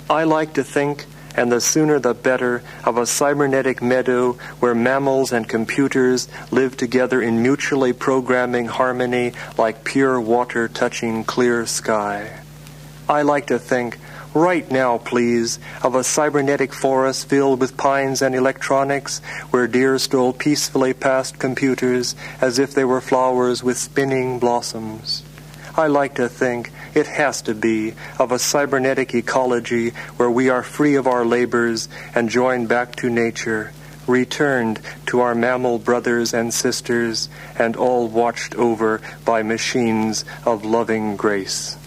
I like to think, and the sooner the better, of a cybernetic meadow where mammals and computers live together in mutually programming harmony like pure water touching clear sky. I like to think, right now please, of a cybernetic forest filled with pines and electronics where deer stroll peacefully past computers as if they were flowers with spinning blossoms. I like to think, it has to be, of a cybernetic ecology where we are free of our labors and joined back to nature, returned to our mammal brothers and sisters, and all watched over by machines of loving grace.